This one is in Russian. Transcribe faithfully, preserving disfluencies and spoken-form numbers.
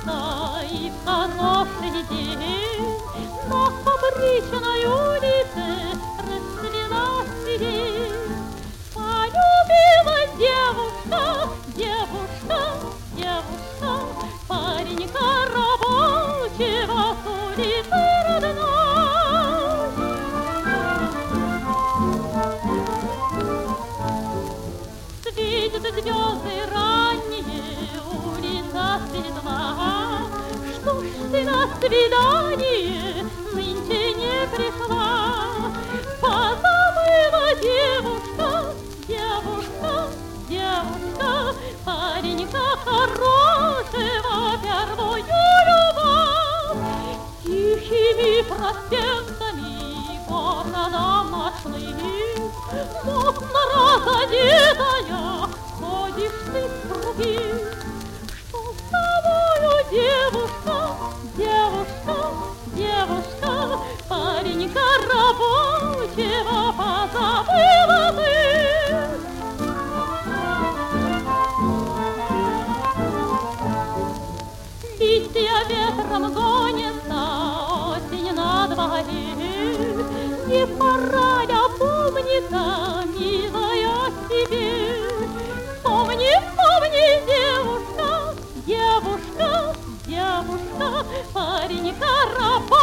девушка, и в хороший день на фабричной улице расцвела сирень. Полюбила девушка, девушка, девушка, паренька рабочего с улицы родной. Светят звезды ранние, улица светла. Что ж ты на свидание нынче не пришла? Позабыла девушка, девушка, девушка, паренька хорошего первую любовь. Тихими проспектами города ночных, мутно разодетая, ходишь ты круги. Что с тобою, девушка, девушка, девушка, паренька рабочего позабыла ты? Листья ветром гонятся, осень на дворе. Не пора ли опомниться, милая, себе? Вспомни, вспомни, девушка, девушка, девушка, паренька рабочего